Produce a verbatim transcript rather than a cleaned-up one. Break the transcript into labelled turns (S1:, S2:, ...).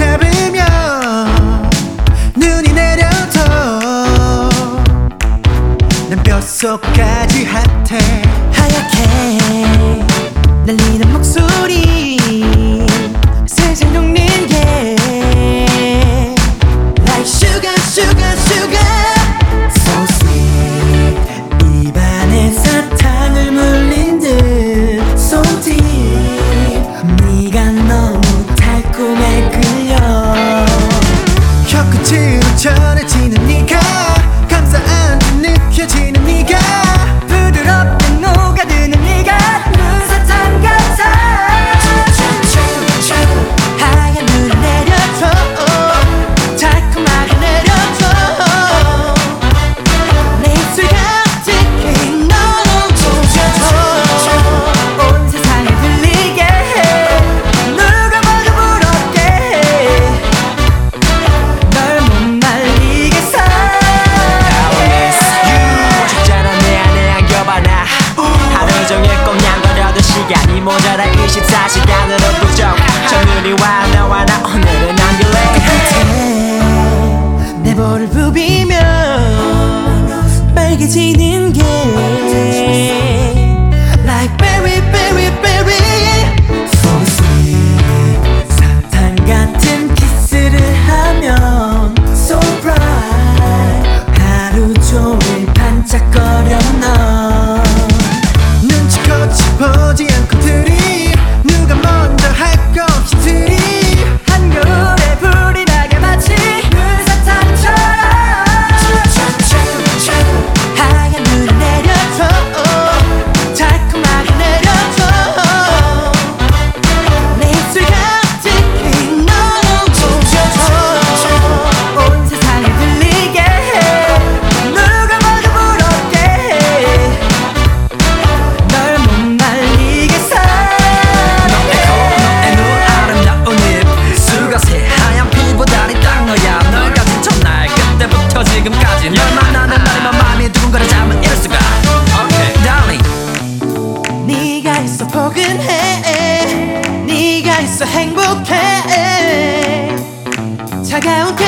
S1: 잡으며 눈이 내려도 난 뼛속까지 핫해.
S2: 하얗게 날리는 목소리 세상 녹는 게 Like sugar sugar sugar So sweet 입안에 사탕을 물린 듯 So deep 네가 너무 달콤해 끌려
S1: 혀끝으로 전해지는 네가 감싸 안듯 느껴지는 네가
S2: 부드럽게 녹아드는 네가 눈사탕 같아 하얀 눈이 내려줘 달콤하게 내려줘 내 입술 가득히 넣어줘 온 세상에 들리게 해 누가 봐도 부럽게 해 널 못 말리겠어
S3: 죽잖아 내 안에 안겨봐라 하루 종일 꽁냥거려도 시간이 모자라 이십사 시간으로 부족 첫눈이 와 너와 나 오늘은 안길래
S2: 내 볼을 부비며 빨개지는 게 Like berry berry berry So sweet 사탕 같은 키스를 하면 So bright 하루 종일 반짝거려 넌
S1: 눈치껏 보지 않고 들이 누가 먼저 할 것 없이 들이
S2: 한겨울에 불이 나게 마치 눈사탕처럼 하얀 눈이 내려줘 달콤하게 내려줘 내 입술 가득히 넣어줘 온 세상에 들리게 해 누가 봐도 부럽게 해 널 못 말리겠어
S3: 너의 코 너의 눈 아름다운 입술과 새하얀 피부다리 딱 너야 널 가진 첫날 그때부터 지금까지 널 만나는 날에만 마음이 두근거려 잠은 이룰 수가 Okay darling
S2: 네가 있어 포근해 네가 있어 행복해 차가운